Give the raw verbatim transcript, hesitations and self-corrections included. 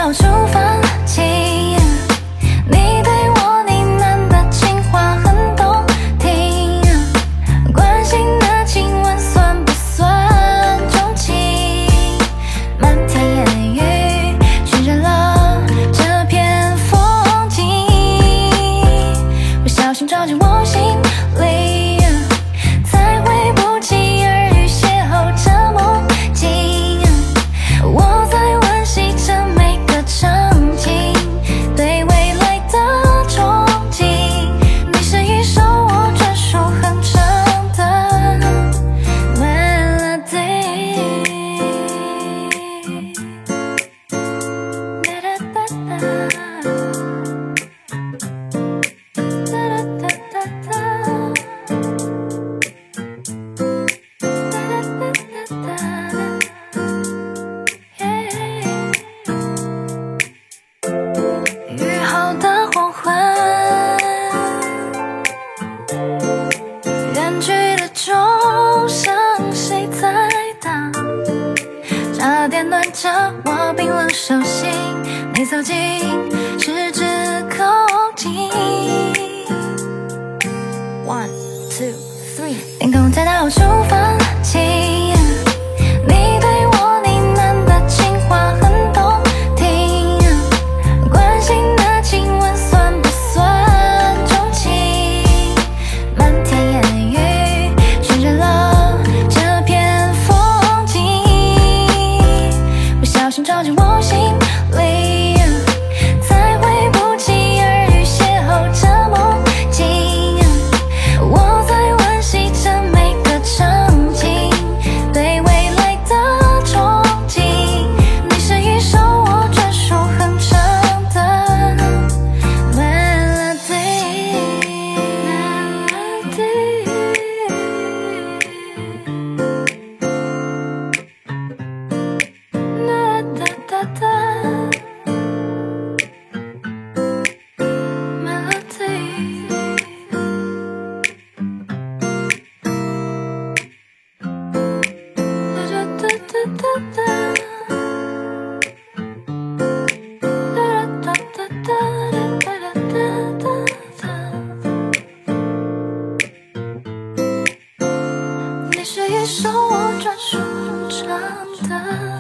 到处放弃，你对我呢喃的情话很动听，关心的亲吻算不算钟情？漫天烟雨渲染了这片风景，不小心照进我心里，才会不期而遇邂逅这梦境。我在惋惜着每个场景，对未来的憧憬。你是一首我专属哼唱的 melody。哒哒哒哒，哒哒哒哒哒。雨后的黄昏，远去的钟声谁在打？茶点暖着我冰冷手心，你走近十指扣紧。One, two, three， 天空在到处放晴，你对我呢喃的情话很动听，关心的亲吻算不算钟情？漫天烟雨渲染了这片风景，不小心照进我心里，才会不期而遇邂逅这梦境。我在惋惜着每个场景，对未来的憧憬。你是一首我专属哼唱的 melody。哒哒哒哒 melody。你是一首我专属唱的